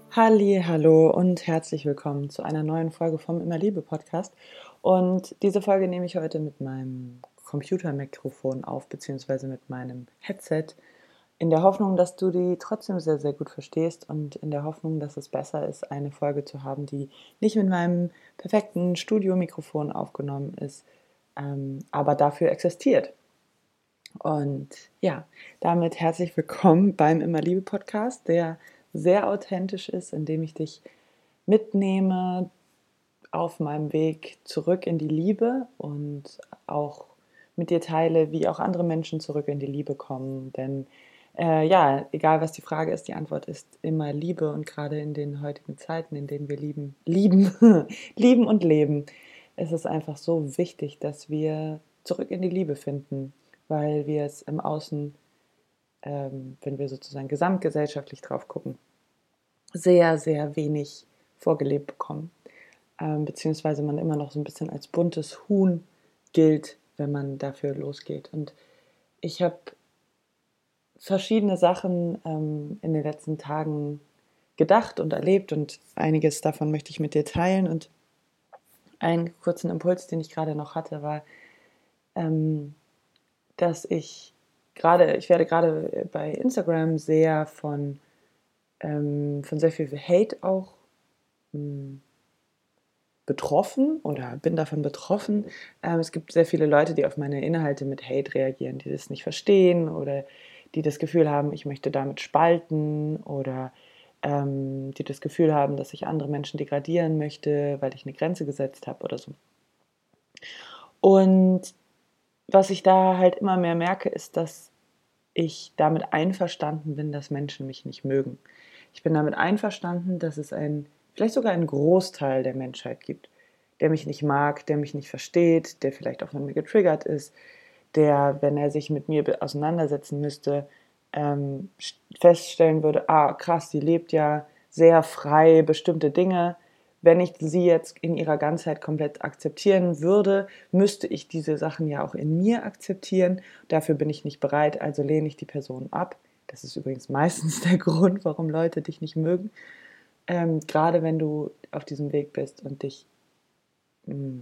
Halli, hallo und herzlich willkommen zu einer neuen Folge vom Immer Liebe Podcast. Und diese Folge nehme ich heute mit meinem Computermikrofon auf, beziehungsweise mit meinem Headset, in der Hoffnung, dass du die trotzdem sehr, sehr gut verstehst und in der Hoffnung, dass es besser ist, eine Folge zu haben, die nicht mit meinem perfekten Studiomikrofon aufgenommen ist, aber dafür existiert. Und ja, damit herzlich willkommen beim Immer Liebe Podcast, der sehr authentisch ist, indem ich dich mitnehme auf meinem Weg zurück in die Liebe und auch mit dir teile, wie auch andere Menschen zurück in die Liebe kommen. Denn ja, egal was die Frage ist, die Antwort ist immer Liebe, und gerade in den heutigen Zeiten, in denen wir lieben, lieben und leben, ist es einfach so wichtig, dass wir zurück in die Liebe finden, weil wir es im Außen, wenn wir sozusagen gesamtgesellschaftlich drauf gucken, sehr, sehr wenig vorgelebt bekommen, beziehungsweise man immer noch so ein bisschen als buntes Huhn gilt, wenn man dafür losgeht. Und ich habe verschiedene Sachen in den letzten Tagen gedacht und erlebt, und einiges davon möchte ich mit dir teilen. Und einen kurzen Impuls, den ich gerade noch hatte, war, ähm, dass ich werde gerade bei Instagram sehr von sehr viel Hate auch mh, betroffen oder bin davon betroffen. Es gibt sehr viele Leute, die auf meine Inhalte mit Hate reagieren, die das nicht verstehen oder die das Gefühl haben, ich möchte damit spalten, oder die das Gefühl haben, dass ich andere Menschen degradieren möchte, weil ich eine Grenze gesetzt habe oder so. Und was ich da halt immer mehr merke, ist, dass ich damit einverstanden bin, dass Menschen mich nicht mögen. Ich bin damit einverstanden, dass es vielleicht sogar einen Großteil der Menschheit gibt, der mich nicht mag, der mich nicht versteht, der vielleicht auch von mir getriggert ist, der, wenn er sich mit mir auseinandersetzen müsste, feststellen würde, ah, krass, sie lebt ja sehr frei bestimmte Dinge. Wenn ich sie jetzt in ihrer Ganzheit komplett akzeptieren würde, müsste ich diese Sachen ja auch in mir akzeptieren. Dafür bin ich nicht bereit, also lehne ich die Person ab. Das ist übrigens meistens der Grund, warum Leute dich nicht mögen. Gerade wenn du auf diesem Weg bist und mh,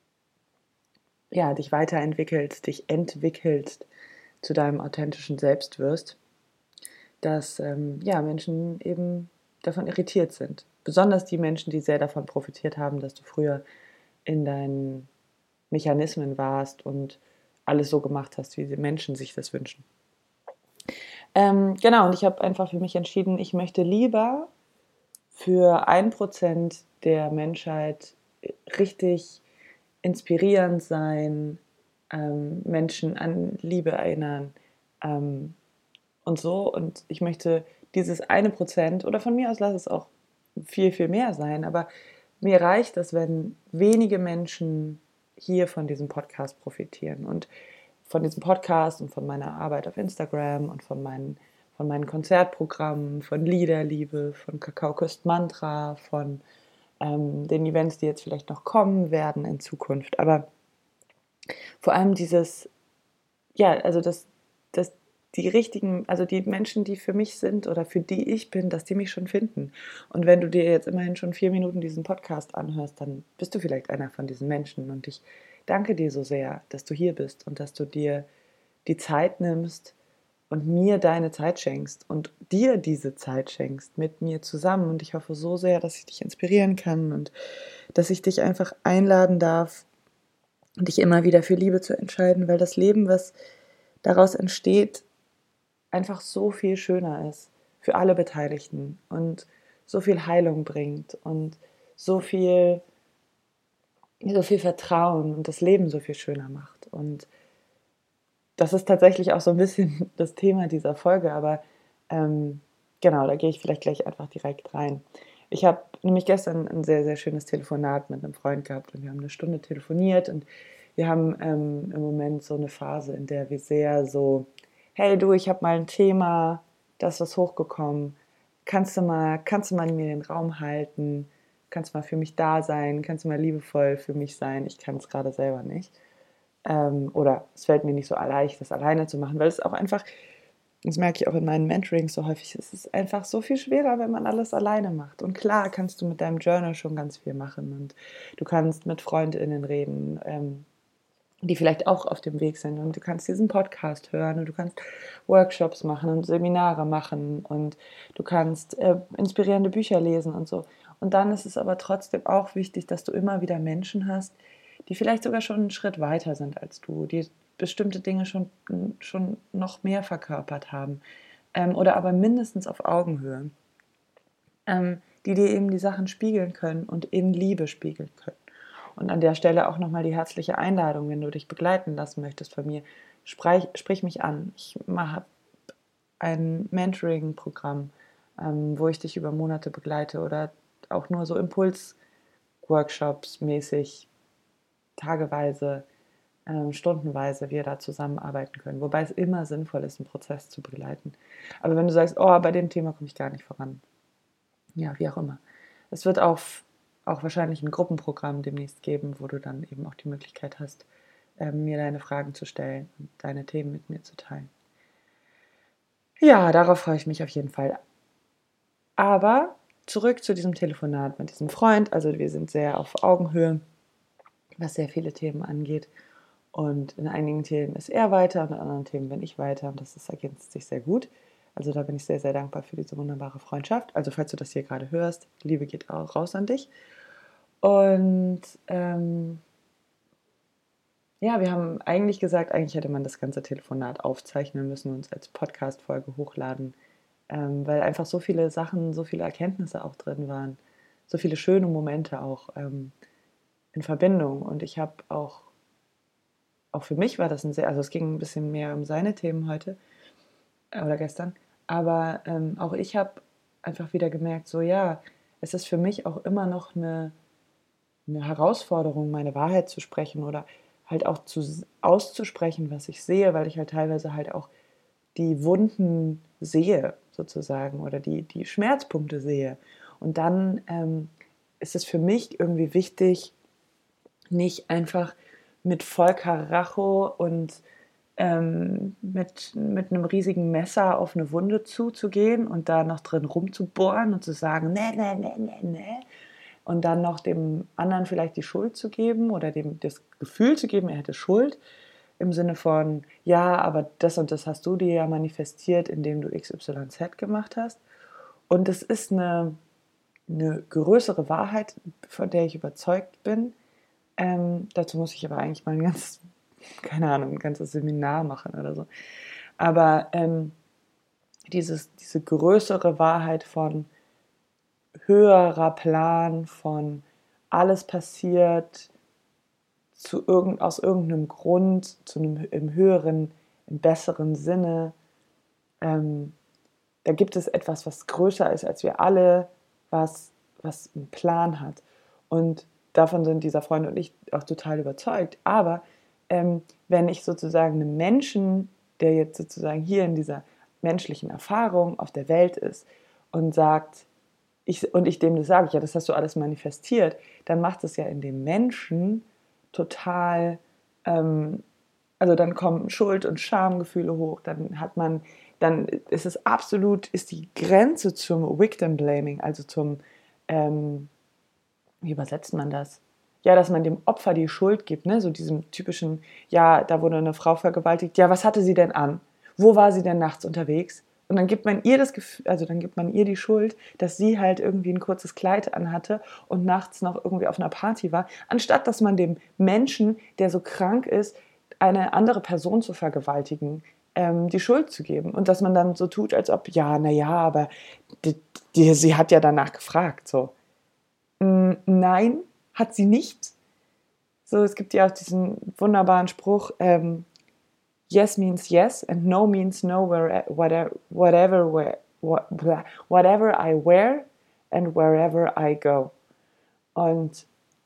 dich weiterentwickelst, dich entwickelst, zu deinem authentischen Selbst wirst, dass Menschen eben davon irritiert sind. Besonders die Menschen, die sehr davon profitiert haben, dass du früher in deinen Mechanismen warst und alles so gemacht hast, wie die Menschen sich das wünschen. Genau, und ich habe einfach für mich entschieden, ich möchte lieber für 1% der Menschheit richtig inspirierend sein, Menschen an Liebe erinnern, ähm, und so. Und ich möchte dieses 1%, oder von mir aus lass es auch viel, viel mehr sein, aber mir reicht es, wenn wenige Menschen hier von diesem Podcast profitieren und von diesem Podcast und von meiner Arbeit auf Instagram und von meinen Konzertprogrammen, von Liederliebe, von Kakao küsst Mantra, von den Events, die jetzt vielleicht noch kommen werden in Zukunft. Aber vor allem dass die richtigen, also die Menschen, die für mich sind oder für die ich bin, dass die mich schon finden. Und wenn du dir jetzt immerhin schon 4 Minuten diesen Podcast anhörst, dann bist du vielleicht einer von diesen Menschen. Und ich danke dir so sehr, dass du hier bist und dass du dir die Zeit nimmst und mir deine Zeit schenkst und dir diese Zeit schenkst mit mir zusammen. Und ich hoffe so sehr, dass ich dich inspirieren kann und dass ich dich einfach einladen darf, dich immer wieder für Liebe zu entscheiden, weil das Leben, was daraus entsteht, einfach so viel schöner ist für alle Beteiligten und so viel Heilung bringt und so viel, so viel Vertrauen und das Leben so viel schöner macht. Und das ist tatsächlich auch so ein bisschen das Thema dieser Folge, aber ähm, genau, da gehe ich vielleicht gleich einfach direkt rein. Ich habe nämlich gestern ein sehr, sehr schönes Telefonat mit einem Freund gehabt, und wir haben eine Stunde telefoniert, und wir haben im Moment so eine Phase, in der wir sehr so, hey du, ich habe mal ein Thema, das ist hochgekommen, kannst du mal mir den Raum halten, kannst du mal für mich da sein, kannst du mal liebevoll für mich sein, ich kann es gerade selber nicht. Oder es fällt mir nicht so leicht, das alleine zu machen, weil es auch einfach Das merke ich auch in meinen Mentorings so häufig. Es ist einfach so viel schwerer, wenn man alles alleine macht. Und klar kannst du mit deinem Journal schon ganz viel machen und du kannst mit FreundInnen reden, die vielleicht auch auf dem Weg sind, und du kannst diesen Podcast hören und du kannst Workshops machen und Seminare machen und du kannst inspirierende Bücher lesen und so. Und dann ist es aber trotzdem auch wichtig, dass du immer wieder Menschen hast, die vielleicht sogar schon einen Schritt weiter sind als du, die bestimmte Dinge schon noch mehr verkörpert haben, oder aber mindestens auf Augenhöhe, die dir eben die Sachen spiegeln können und in Liebe spiegeln können. Und an der Stelle auch nochmal die herzliche Einladung, wenn du dich begleiten lassen möchtest von mir, sprich mich an. Ich mache ein Mentoring-Programm, wo ich dich über Monate begleite, oder auch nur so Impuls-Workshops mäßig, tageweise, stundenweise wir da zusammenarbeiten können. Wobei es immer sinnvoll ist, einen Prozess zu begleiten. Aber wenn du sagst, oh, bei dem Thema komme ich gar nicht voran, ja, wie auch immer. Es wird auch wahrscheinlich ein Gruppenprogramm demnächst geben, wo du dann eben auch die Möglichkeit hast, mir deine Fragen zu stellen und deine Themen mit mir zu teilen. Ja, darauf freue ich mich auf jeden Fall. Aber zurück zu diesem Telefonat mit diesem Freund. Also wir sind sehr auf Augenhöhe, was sehr viele Themen angeht. Und in einigen Themen ist er weiter und in anderen Themen bin ich weiter. Und das ergänzt sich sehr gut. Also da bin ich sehr, sehr dankbar für diese wunderbare Freundschaft. Also falls du das hier gerade hörst, Liebe geht auch raus an dich. Und ja, wir haben eigentlich gesagt, eigentlich hätte man das ganze Telefonat aufzeichnen müssen und uns als Podcast-Folge hochladen, weil einfach so viele Sachen, so viele Erkenntnisse auch drin waren, so viele schöne Momente auch in Verbindung. Und ich habe auch für mich war das also es ging ein bisschen mehr um seine Themen heute oder gestern, aber auch ich habe einfach wieder gemerkt, so ja, es ist für mich auch immer noch eine Herausforderung, meine Wahrheit zu sprechen oder halt auch auszusprechen, was ich sehe, weil ich halt teilweise halt auch die Wunden sehe, sozusagen, oder die Schmerzpunkte sehe. Und dann ist es für mich irgendwie wichtig, nicht einfach mit voll Karacho und mit einem riesigen Messer auf eine Wunde zuzugehen und da noch drin rumzubohren und zu sagen, ne, ne, ne, ne, ne. Und dann noch dem anderen vielleicht die Schuld zu geben oder dem das Gefühl zu geben, er hätte Schuld, im Sinne von, ja, aber das und das hast du dir ja manifestiert, indem du XYZ gemacht hast. Und es ist eine größere Wahrheit, von der ich überzeugt bin. Dazu muss ich aber eigentlich mal keine Ahnung, ein ganzes Seminar machen oder so. Aber diese größere Wahrheit von höherer Plan, von alles passiert aus irgendeinem Grund, im höheren, im besseren Sinne. Da gibt es etwas, was größer ist als wir alle, was einen Plan hat. Und davon sind dieser Freund und ich auch total überzeugt. Aber wenn ich sozusagen einem Menschen, der jetzt sozusagen hier in dieser menschlichen Erfahrung auf der Welt ist und sagt, ich dem das sage, ja, das hast du alles manifestiert, dann macht es ja in dem Menschen total, also dann kommen Schuld- und Schamgefühle hoch, dann ist es absolut, ist die Grenze zum Victim Blaming, also wie übersetzt man das? Ja, dass man dem Opfer die Schuld gibt, ne? So diesem typischen, ja, da wurde eine Frau vergewaltigt, ja, was hatte sie denn an? Wo war sie denn nachts unterwegs? Und dann gibt man ihr das Gefühl, also dann gibt man ihr die Schuld, dass sie halt irgendwie ein kurzes Kleid anhatte und nachts noch irgendwie auf einer Party war, anstatt dass man dem Menschen, der so krank ist, eine andere Person zu vergewaltigen, die Schuld zu geben. Und dass man dann so tut, als ob, ja, naja, aber sie hat ja danach gefragt, so. Nein, hat sie nicht. So, es gibt ja auch diesen wunderbaren Spruch, yes means yes and no means no, whatever I wear and wherever I go. Und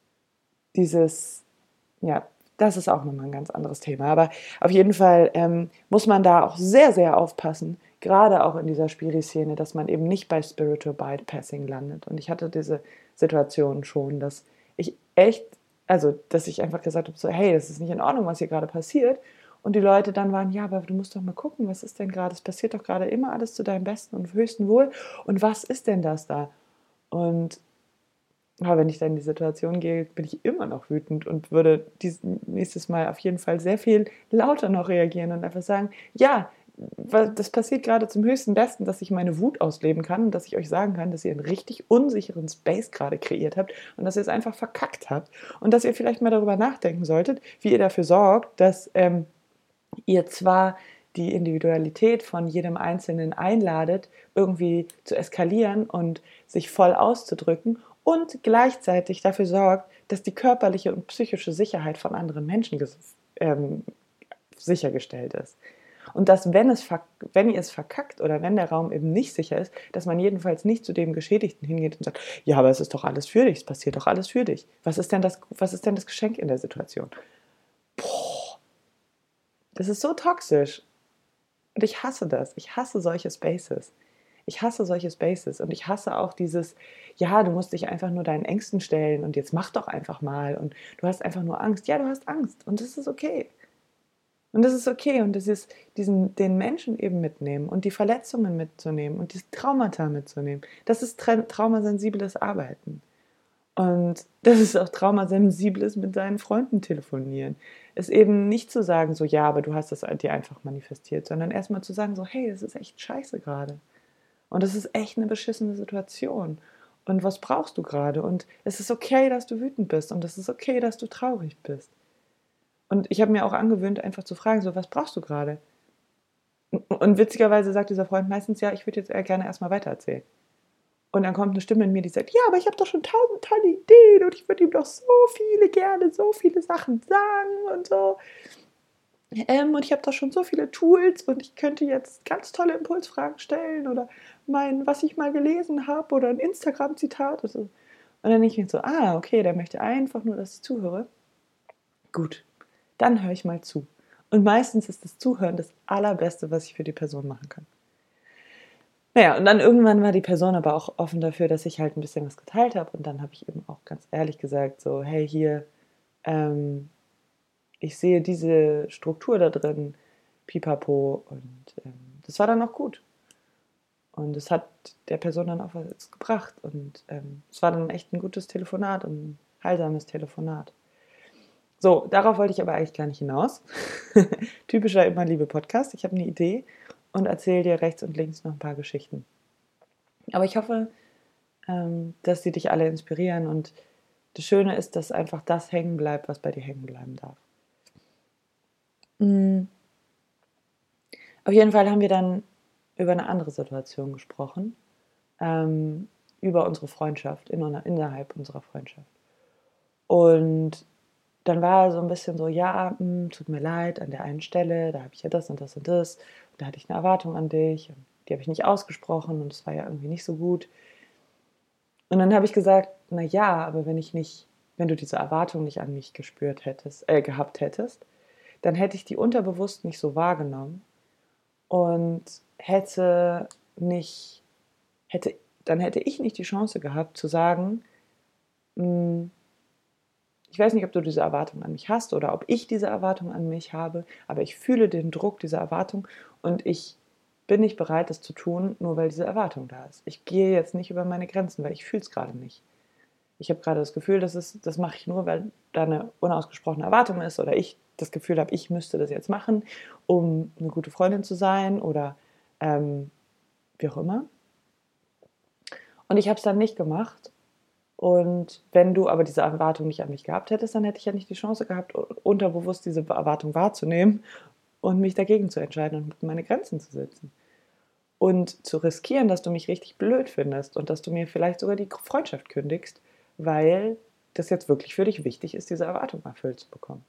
ja, das ist auch nochmal ein ganz anderes Thema. Aber auf jeden Fall muss man da auch sehr, sehr aufpassen, gerade auch in dieser Spiri-Szene, dass man eben nicht bei Spiritual Bypassing landet. Und ich hatte diese Situation schon, dass ich einfach gesagt habe, so, hey, das ist nicht in Ordnung, was hier gerade passiert. Und die Leute dann waren, ja, aber du musst doch mal gucken, was ist denn gerade? Es passiert doch gerade immer alles zu deinem besten und höchsten Wohl. Und was ist denn das da? Und aber wenn ich dann in die Situation gehe, bin ich immer noch wütend und würde nächstes Mal auf jeden Fall sehr viel lauter noch reagieren und einfach sagen, ja, das passiert gerade zum höchsten Besten, dass ich meine Wut ausleben kann und dass ich euch sagen kann, dass ihr einen richtig unsicheren Space gerade kreiert habt und dass ihr es einfach verkackt habt und dass ihr vielleicht mal darüber nachdenken solltet, wie ihr dafür sorgt, dass ihr zwar die Individualität von jedem Einzelnen einladet, irgendwie zu eskalieren und sich voll auszudrücken und gleichzeitig dafür sorgt, dass die körperliche und psychische Sicherheit von anderen Menschen sichergestellt ist. Und dass, wenn ihr es verkackt oder wenn der Raum eben nicht sicher ist, dass man jedenfalls nicht zu dem Geschädigten hingeht und sagt, ja, aber es ist doch alles für dich, es passiert doch alles für dich. Was ist denn das Geschenk in der Situation? Boah, das ist so toxisch. Und ich hasse das. Ich hasse solche Spaces. Ich hasse solche Spaces und ich hasse auch dieses, ja, du musst dich einfach nur deinen Ängsten stellen und jetzt mach doch einfach mal und du hast einfach nur Angst. Ja, du hast Angst und das ist okay. Und das ist okay und das ist den Menschen eben mitnehmen und die Verletzungen mitzunehmen und die Traumata mitzunehmen. Das ist traumasensibles Arbeiten. Und das ist auch traumasensibles mit seinen Freunden telefonieren. Es eben nicht zu sagen, so, ja, aber du hast das dir einfach manifestiert, sondern erstmal zu sagen, so, hey, das ist echt scheiße gerade. Und das ist echt eine beschissene Situation. Und was brauchst du gerade? Und es ist okay, dass du wütend bist. Und es ist okay, dass du traurig bist. Und ich habe mir auch angewöhnt, einfach zu fragen, so, was brauchst du gerade? Und witzigerweise sagt dieser Freund meistens, ja, ich würde jetzt eher gerne erstmal weitererzählen. Und dann kommt eine Stimme in mir, die sagt, ja, aber ich habe doch schon 1000 tolle Ideen und ich würde ihm doch so viele Sachen sagen und so. Und ich habe doch schon so viele Tools und ich könnte jetzt ganz tolle Impulsfragen stellen oder was ich mal gelesen habe oder ein Instagram-Zitat oder so. Und dann denke ich mir so, okay, der möchte einfach nur, dass ich zuhöre. Gut, dann höre ich mal zu. Und meistens ist das Zuhören das Allerbeste, was ich für die Person machen kann. Naja, und dann irgendwann war die Person aber auch offen dafür, dass ich halt ein bisschen was geteilt habe. Und dann habe ich eben auch ganz ehrlich gesagt, so, hey, hier, ich sehe diese Struktur da drin, pipapo. Und das war dann auch gut. Und es hat der Person dann auch was gebracht. Und es war dann echt ein gutes Telefonat und ein heilsames Telefonat. So, darauf wollte ich aber eigentlich gar nicht hinaus. Typischer Immer Liebe Podcast. Ich habe eine Idee und erzähle dir rechts und links noch ein paar Geschichten. Aber ich hoffe, dass sie dich alle inspirieren und das Schöne ist, dass einfach das hängen bleibt, was bei dir hängen bleiben darf. Auf jeden Fall haben wir dann über eine andere Situation gesprochen, über unsere Freundschaft, innerhalb unserer Freundschaft. Und dann war er so ein bisschen so, ja, tut mir leid, an der einen Stelle, da habe ich ja das und das und das, und da hatte ich eine Erwartung an dich, und die habe ich nicht ausgesprochen und es war ja irgendwie nicht so gut. Und dann habe ich gesagt, na ja, aber wenn du diese Erwartung nicht an mich gehabt hättest, dann hätte ich die unterbewusst nicht so wahrgenommen und nicht, dann hätte ich nicht die Chance gehabt zu sagen, ich weiß nicht, ob du diese Erwartung an mich hast oder ob ich diese Erwartung an mich habe, aber ich fühle den Druck dieser Erwartung und ich bin nicht bereit, das zu tun, nur weil diese Erwartung da ist. Ich gehe jetzt nicht über meine Grenzen, weil ich fühle es gerade nicht. Ich habe gerade das Gefühl, das mache ich nur, weil da eine unausgesprochene Erwartung ist oder ich das Gefühl habe, ich müsste das jetzt machen, um eine gute Freundin zu sein oder wie auch immer. Und ich habe es dann nicht gemacht. Und wenn du aber diese Erwartung nicht an mich gehabt hättest, dann hätte ich ja nicht die Chance gehabt, unterbewusst diese Erwartung wahrzunehmen und mich dagegen zu entscheiden und meine Grenzen zu setzen. Und zu riskieren, dass du mich richtig blöd findest und dass du mir vielleicht sogar die Freundschaft kündigst, weil das jetzt wirklich für dich wichtig ist, diese Erwartung erfüllt zu bekommen.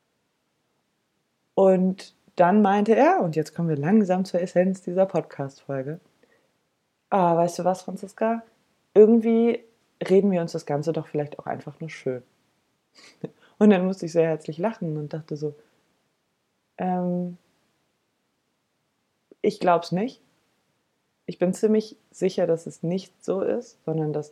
Und dann meinte er, und jetzt kommen wir langsam zur Essenz dieser Podcast-Folge, weißt du was, Franziska? Irgendwie reden wir uns das Ganze doch vielleicht auch einfach nur schön. Und dann musste ich sehr herzlich lachen und dachte so, ich glaube es nicht. Ich bin ziemlich sicher, dass es nicht so ist, sondern dass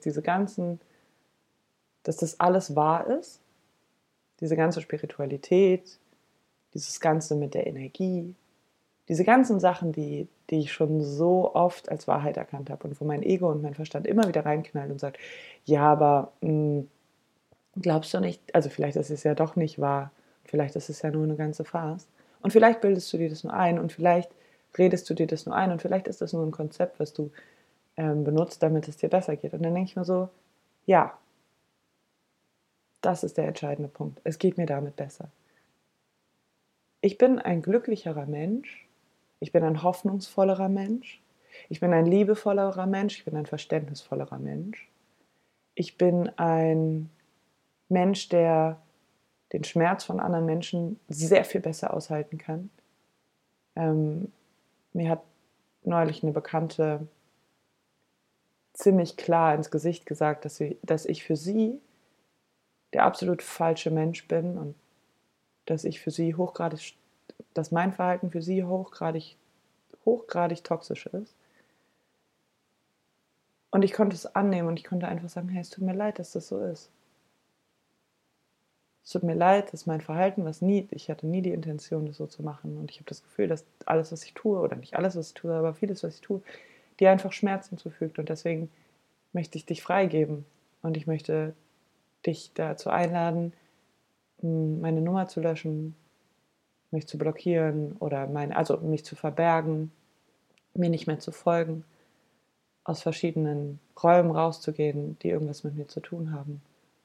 dass das alles wahr ist. Diese ganze Spiritualität, dieses Ganze mit der Energie, diese ganzen Sachen, die ich schon so oft als Wahrheit erkannt habe und wo mein Ego und mein Verstand immer wieder reinknallt und sagt, ja, aber glaubst du nicht, also vielleicht ist es ja doch nicht wahr, vielleicht ist es ja nur eine ganze Farce und vielleicht bildest du dir das nur ein und vielleicht redest du dir das nur ein und vielleicht ist das nur ein Konzept, was du benutzt, damit es dir besser geht. Und dann denke ich mir so, ja, das ist der entscheidende Punkt. Es geht mir damit besser. Ich bin ein glücklicherer Mensch, ich bin ein hoffnungsvollerer Mensch, ich bin ein liebevollerer Mensch, ich bin ein verständnisvollerer Mensch. Ich bin ein Mensch, der den Schmerz von anderen Menschen sehr viel besser aushalten kann. Mir hat neulich eine Bekannte ziemlich klar ins Gesicht gesagt, dass ich für sie der absolut falsche Mensch bin und dass ich für sie hochgradig, dass mein Verhalten für sie hochgradig toxisch ist. Und ich konnte es annehmen und ich konnte einfach sagen, hey, es tut mir leid, dass das so ist. Es tut mir leid, dass mein Verhalten, ich hatte nie die Intention, das so zu machen. Und ich habe das Gefühl, dass alles, was ich tue, oder nicht alles, was ich tue, aber vieles, was ich tue, dir einfach Schmerzen zufügt. Und deswegen möchte ich dich freigeben. Und ich möchte dich dazu einladen, meine Nummer zu löschen, mich zu blockieren oder also mich zu verbergen, mir nicht mehr zu folgen, aus verschiedenen Räumen rauszugehen, die irgendwas mit mir zu tun haben.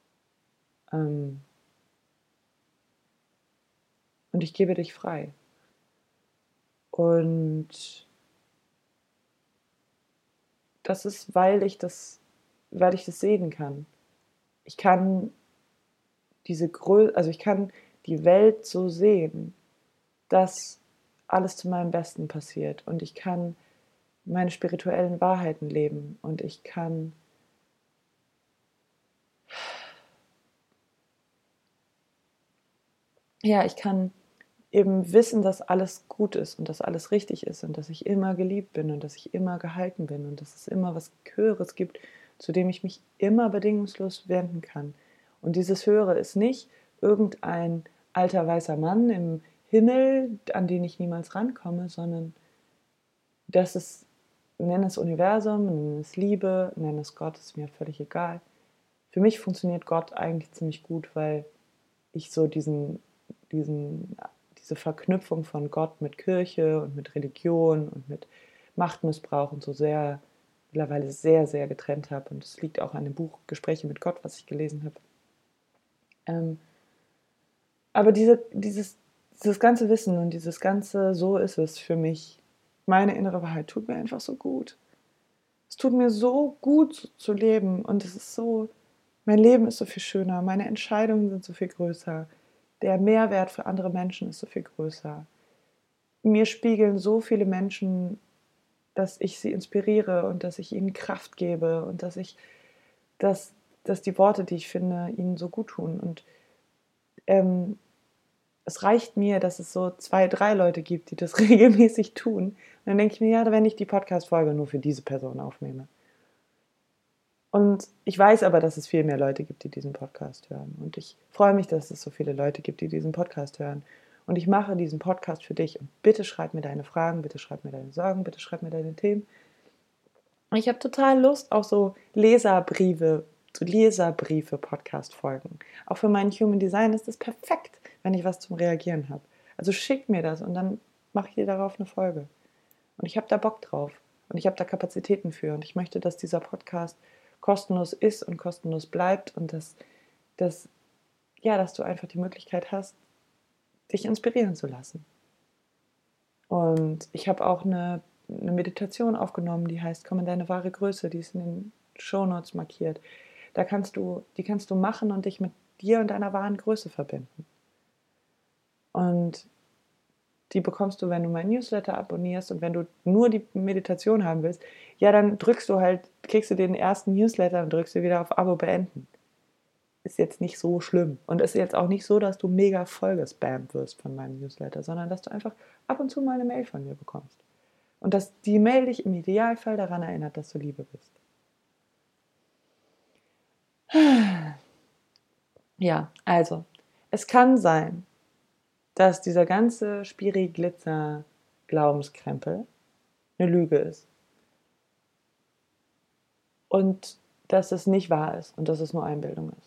Und ich gebe dich frei. Und das ist, weil ich das sehen kann. Ich kann ich kann die Welt so sehen, dass alles zu meinem Besten passiert und ich kann meine spirituellen Wahrheiten leben und ich kann eben wissen, dass alles gut ist und dass alles richtig ist und dass ich immer geliebt bin und dass ich immer gehalten bin und dass es immer was Höheres gibt, zu dem ich mich immer bedingungslos wenden kann. Und dieses Höhere ist nicht irgendein alter weißer Mann im Himmel, an den ich niemals rankomme, sondern das ist, nenn es Universum, nenn es Liebe, nenn es Gott, ist mir völlig egal. Für mich funktioniert Gott eigentlich ziemlich gut, weil ich so diesen, diese Verknüpfung von Gott mit Kirche und mit Religion und mit Machtmissbrauch und so mittlerweile sehr, sehr getrennt habe. Und es liegt auch an dem Buch Gespräche mit Gott, was ich gelesen habe. Aber dieses ganze Wissen und dieses ganze, so ist es für mich, meine innere Wahrheit, tut mir einfach so gut. Es tut mir so gut zu leben und es ist so, mein Leben ist so viel schöner, meine Entscheidungen sind so viel größer, der Mehrwert für andere Menschen ist so viel größer. Mir spiegeln so viele Menschen, dass ich sie inspiriere und dass ich ihnen Kraft gebe und dass, dass die Worte, die ich finde, ihnen so gut tun. Und ähm, es reicht mir, dass es so 2, 3 Leute gibt, die das regelmäßig tun. Und dann denke ich mir, ja, wenn ich die Podcast-Folge nur für diese Person aufnehme. Und ich weiß aber, dass es viel mehr Leute gibt, die diesen Podcast hören. Und ich freue mich, dass es so viele Leute gibt, die diesen Podcast hören. Und ich mache diesen Podcast für dich. Und bitte schreib mir deine Fragen, bitte schreib mir deine Sorgen, bitte schreib mir deine Themen. Und ich habe total Lust auf so Leserbriefe, Podcast-Folgen. Auch für meinen Human Design ist das perfekt, wenn ich was zum Reagieren habe. Also schick mir das und dann mache ich dir darauf eine Folge. Und ich habe da Bock drauf. Und ich habe da Kapazitäten für. Und ich möchte, dass dieser Podcast kostenlos ist und kostenlos bleibt und dass du einfach die Möglichkeit hast, dich inspirieren zu lassen. Und ich habe auch eine Meditation aufgenommen, die heißt Komm in deine wahre Größe, die ist in den Shownotes markiert. Die kannst du machen und dich mit dir und deiner wahren Größe verbinden. Und die bekommst du, wenn du mein Newsletter abonnierst und wenn du nur die Meditation haben willst, ja, dann kriegst du den ersten Newsletter und drückst du wieder auf Abo beenden. Ist jetzt nicht so schlimm. Und ist jetzt auch nicht so, dass du mega voll gespammt wirst von meinem Newsletter, sondern dass du einfach ab und zu mal eine Mail von mir bekommst. Und dass die Mail dich im Idealfall daran erinnert, dass du Liebe bist. Ja, also, es kann sein, dass dieser ganze Spiri-Glitzer-Glaubenskrempel eine Lüge ist. Und dass es nicht wahr ist und dass es nur Einbildung ist.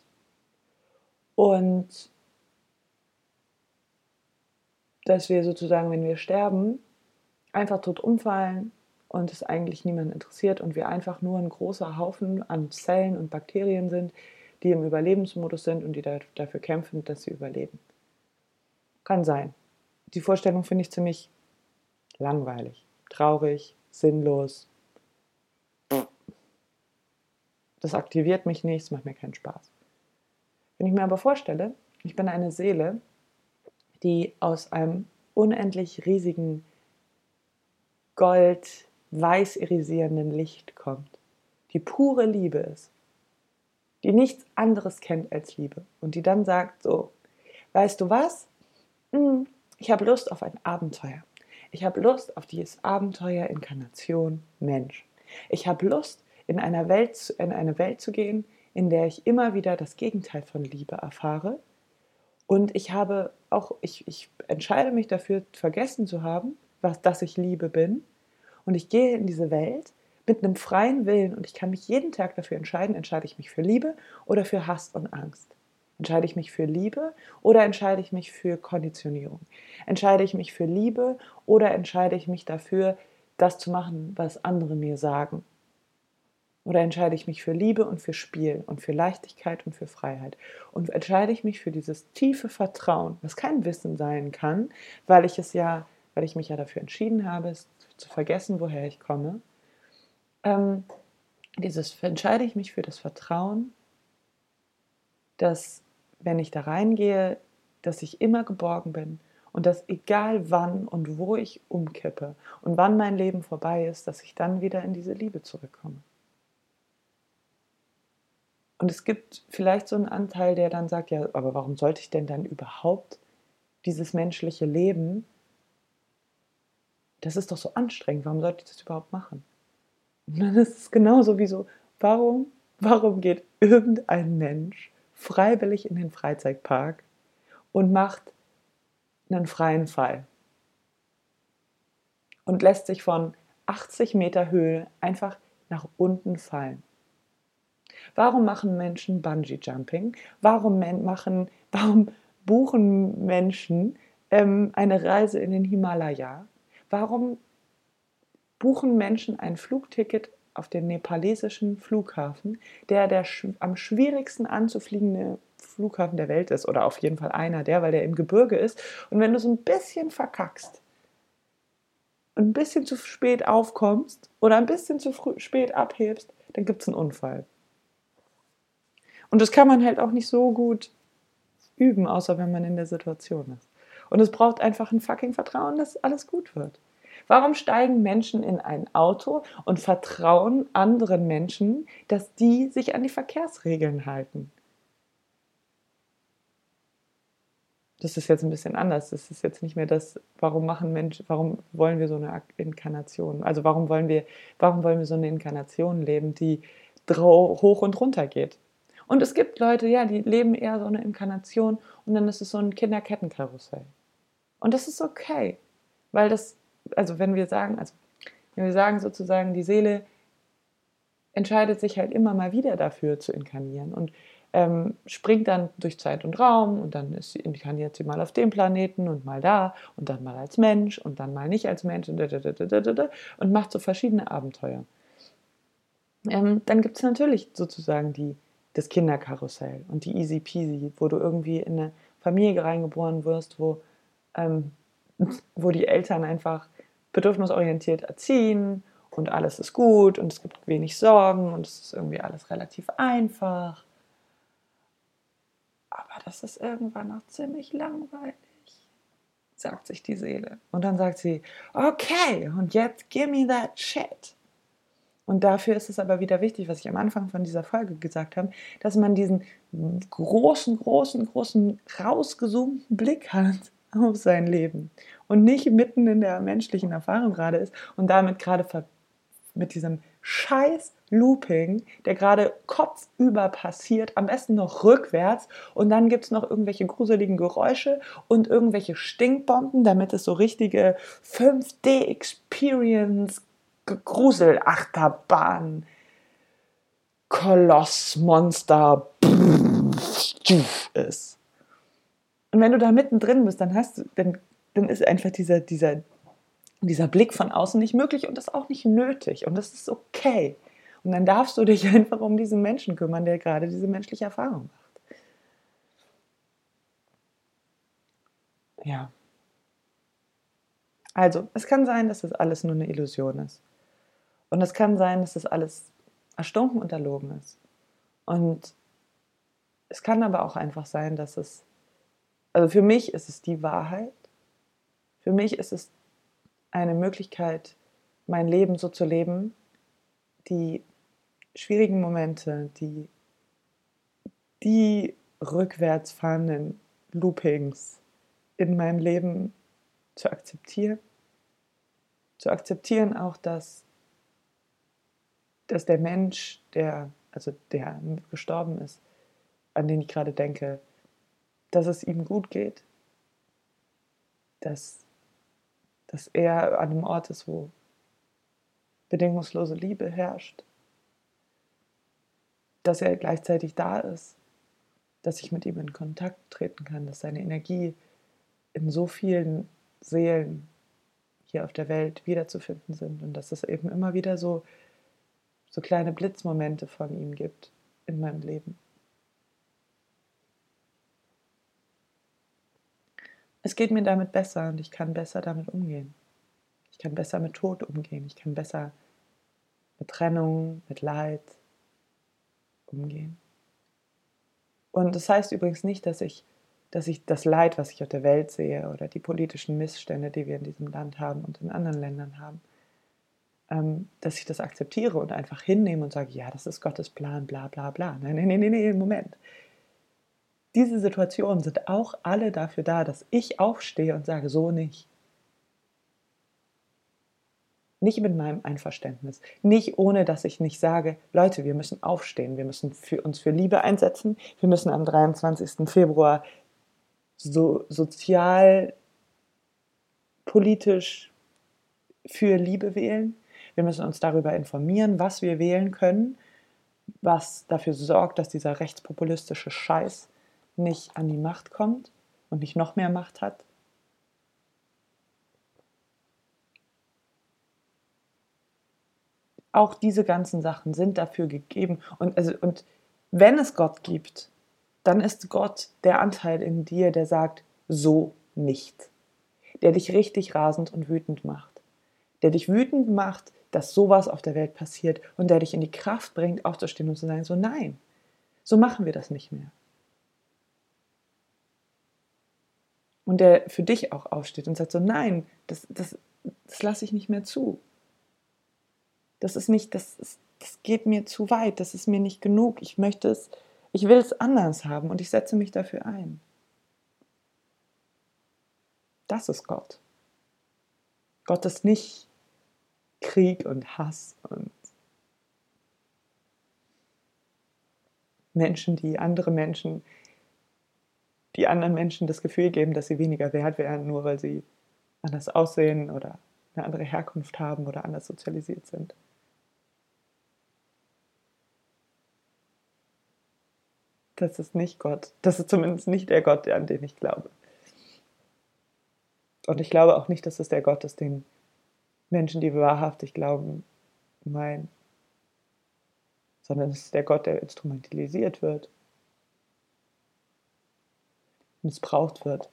Und dass wir sozusagen, wenn wir sterben, einfach tot umfallen und es eigentlich niemanden interessiert und wir einfach nur ein großer Haufen an Zellen und Bakterien sind, die im Überlebensmodus sind und die dafür kämpfen, dass sie überleben. Kann sein. Die Vorstellung finde ich ziemlich langweilig, traurig, sinnlos. Das aktiviert mich nicht, es macht mir keinen Spaß. Wenn ich mir aber vorstelle, ich bin eine Seele, die aus einem unendlich riesigen, gold-weiß irisierenden Licht kommt, die pure Liebe ist, die nichts anderes kennt als Liebe und die dann sagt so, weißt du was? Ich habe Lust auf ein Abenteuer. Ich habe Lust auf dieses Abenteuer Inkarnation Mensch. Ich habe Lust, in eine Welt zu gehen, in der ich immer wieder das Gegenteil von Liebe erfahre. Und ich entscheide mich dafür, vergessen zu haben, dass ich Liebe bin. Und ich gehe in diese Welt mit einem freien Willen und ich kann mich jeden Tag dafür entscheiden, entscheide ich mich für Liebe oder für Hass und Angst. Entscheide ich mich für Liebe oder entscheide ich mich für Konditionierung? Entscheide ich mich für Liebe oder entscheide ich mich dafür, das zu machen, was andere mir sagen? Oder entscheide ich mich für Liebe und für Spiel und für Leichtigkeit und für Freiheit? Und entscheide ich mich für dieses tiefe Vertrauen, was kein Wissen sein kann, weil ich mich ja dafür entschieden habe, es zu vergessen, woher ich komme. Entscheide ich mich für das Vertrauen, dass, wenn ich da reingehe, dass ich immer geborgen bin und dass egal wann und wo ich umkippe und wann mein Leben vorbei ist, dass ich dann wieder in diese Liebe zurückkomme. Und es gibt vielleicht so einen Anteil, der dann sagt, ja, aber warum sollte ich denn dann überhaupt dieses menschliche Leben, das ist doch so anstrengend, warum sollte ich das überhaupt machen? Und dann ist es genauso wie so, warum geht irgendein Mensch freiwillig in den Freizeitpark und macht einen freien Fall und lässt sich von 80 Meter Höhe einfach nach unten fallen? Warum machen Menschen Bungee-Jumping? Warum buchen Menschen eine Reise in den Himalaya? Warum buchen Menschen ein Flugticket auf den nepalesischen Flughafen, der am schwierigsten anzufliegende Flughafen der Welt ist, oder auf jeden Fall weil der im Gebirge ist. Und wenn du so ein bisschen verkackst, ein bisschen zu spät aufkommst oder ein bisschen zu spät abhebst, dann gibt es einen Unfall. Und das kann man halt auch nicht so gut üben, außer wenn man in der Situation ist. Und es braucht einfach ein fucking Vertrauen, dass alles gut wird. Warum steigen Menschen in ein Auto und vertrauen anderen Menschen, dass die sich an die Verkehrsregeln halten? Das ist jetzt ein bisschen anders. Das ist jetzt nicht mehr das, warum wollen wir so eine Inkarnation? Also warum wollen wir so eine Inkarnation leben, die hoch und runter geht? Und es gibt Leute, ja, die leben eher so eine Inkarnation und dann ist es so ein Kinderkettenkarussell. Und das ist okay, weil wenn wir sagen sozusagen, die Seele entscheidet sich halt immer mal wieder dafür zu inkarnieren und springt dann durch Zeit und Raum und dann inkarniert sie mal auf dem Planeten und mal da und dann mal als Mensch und dann mal nicht als Mensch und macht so verschiedene Abenteuer. Dann gibt es natürlich sozusagen das Kinderkarussell und die Easy Peasy, wo du irgendwie in eine Familie reingeboren wirst, wo die Eltern einfach bedürfnisorientiert erziehen und alles ist gut und es gibt wenig Sorgen und es ist irgendwie alles relativ einfach. Aber das ist irgendwann auch ziemlich langweilig, sagt sich die Seele. Und dann sagt sie, okay, und jetzt give me that shit. Und dafür ist es aber wieder wichtig, was ich am Anfang von dieser Folge gesagt habe, dass man diesen großen, rausgezoomten Blick hat auf sein Leben und nicht mitten in der menschlichen Erfahrung gerade ist und damit gerade mit diesem scheiß Looping, der gerade kopfüber passiert, am besten noch rückwärts, und dann gibt es noch irgendwelche gruseligen Geräusche und irgendwelche Stinkbomben, damit es so richtige 5D-Experience, Gruselachterbahn, Koloss, Monster ist. Und wenn du da mittendrin bist, dann ist einfach dieser Blick von außen nicht möglich und das ist auch nicht nötig und das ist okay. Und dann darfst du dich einfach um diesen Menschen kümmern, der gerade diese menschliche Erfahrung macht. Ja. Also, es kann sein, dass das alles nur eine Illusion ist. Und es kann sein, dass das alles erstunken und erlogen ist. Und es kann aber auch einfach sein, also für mich ist es die Wahrheit. Für mich ist es eine Möglichkeit, mein Leben so zu leben, die schwierigen Momente, die rückwärts fahrenden Loopings in meinem Leben zu akzeptieren. Zu akzeptieren auch, dass der Mensch, der gestorben ist, an den ich gerade denke, dass es ihm gut geht, dass er an einem Ort ist, wo bedingungslose Liebe herrscht, dass er gleichzeitig da ist, dass ich mit ihm in Kontakt treten kann, dass seine Energie in so vielen Seelen hier auf der Welt wiederzufinden sind und dass es eben immer wieder so kleine Blitzmomente von ihm gibt in meinem Leben. Es geht mir damit besser und ich kann besser damit umgehen. Ich kann besser mit Tod umgehen. Ich kann besser mit Trennung, mit Leid umgehen. Und das heißt übrigens nicht, dass ich das Leid, was ich auf der Welt sehe oder die politischen Missstände, die wir in diesem Land haben und in anderen Ländern haben, dass ich das akzeptiere und einfach hinnehme und sage, ja, das ist Gottes Plan, bla bla bla. Nein, Moment. Diese Situationen sind auch alle dafür da, dass ich aufstehe und sage, so nicht. Nicht mit meinem Einverständnis. Nicht ohne, dass ich nicht sage, Leute, wir müssen aufstehen, wir müssen uns für Liebe einsetzen, wir müssen am 23. Februar so sozial, politisch für Liebe wählen. Wir müssen uns darüber informieren, was wir wählen können, was dafür sorgt, dass dieser rechtspopulistische Scheiß nicht an die Macht kommt und nicht noch mehr Macht hat. Auch diese ganzen Sachen sind dafür gegeben. Und wenn es Gott gibt, dann ist Gott der Anteil in dir, der sagt, so nicht. Der dich richtig rasend und wütend macht. Der dich wütend macht, dass sowas auf der Welt passiert und der dich in die Kraft bringt, aufzustehen und zu sagen, so nein, so machen wir das nicht mehr. Und der für dich auch aufsteht und sagt so, nein, das lasse ich nicht mehr zu. Das geht mir zu weit, das ist mir nicht genug, ich will es anders haben und ich setze mich dafür ein. Das ist Gott. Gott ist nicht Krieg und Hass und Menschen, die anderen Menschen das Gefühl geben, dass sie weniger wert wären, nur weil sie anders aussehen oder eine andere Herkunft haben oder anders sozialisiert sind. Das ist nicht Gott. Das ist zumindest nicht der Gott, an den ich glaube. Und ich glaube auch nicht, dass es der Gott ist, den Menschen, die wahrhaftig glauben, meinen. Sondern es ist der Gott, der instrumentalisiert wird, missbraucht wird.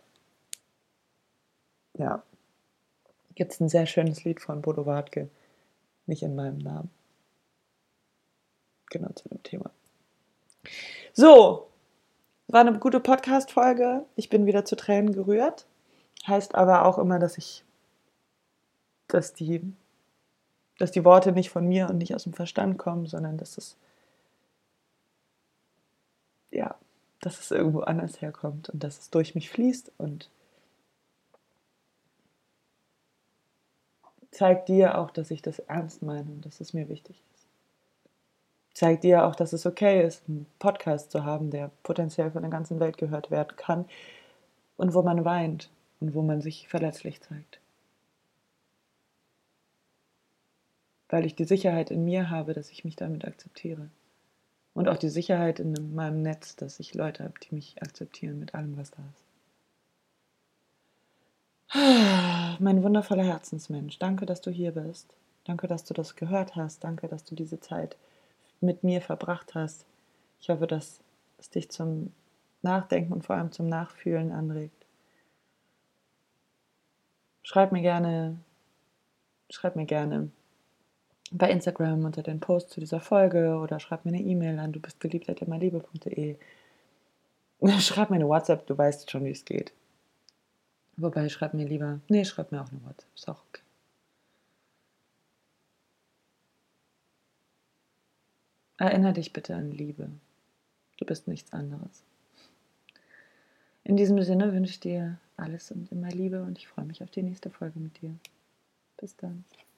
Ja. Gibt es ein sehr schönes Lied von Bodo Wartke, nicht in meinem Namen. Genau zu dem Thema. So, war eine gute Podcast-Folge. Ich bin wieder zu Tränen gerührt. Heißt aber auch immer, dass die Worte nicht von mir und nicht aus dem Verstand kommen, sondern dass es irgendwo anders herkommt und dass es durch mich fließt und zeigt dir auch, dass ich das ernst meine und dass es mir wichtig ist. zeigt dir auch, dass es okay ist, einen Podcast zu haben, der potenziell von der ganzen Welt gehört werden kann und wo man weint und wo man sich verletzlich zeigt. Weil ich die Sicherheit in mir habe, dass ich mich damit akzeptiere. Und auch die Sicherheit in meinem Netz, dass ich Leute habe, die mich akzeptieren mit allem, was da ist. Mein wundervoller Herzensmensch, danke, dass du hier bist. Danke, dass du das gehört hast. Danke, dass du diese Zeit mit mir verbracht hast. Ich hoffe, dass es dich zum Nachdenken und vor allem zum Nachfühlen anregt. Schreib mir gerne bei Instagram unter den Post zu dieser Folge oder schreib mir eine E-Mail an dubistgeliebt@immerliebe.de. Schreib mir eine WhatsApp, du weißt schon, wie es geht. Wobei, schreib mir auch eine WhatsApp, ist auch okay. Erinnere dich bitte an Liebe. Du bist nichts anderes. In diesem Sinne wünsche ich dir alles und immer Liebe und ich freue mich auf die nächste Folge mit dir. Bis dann.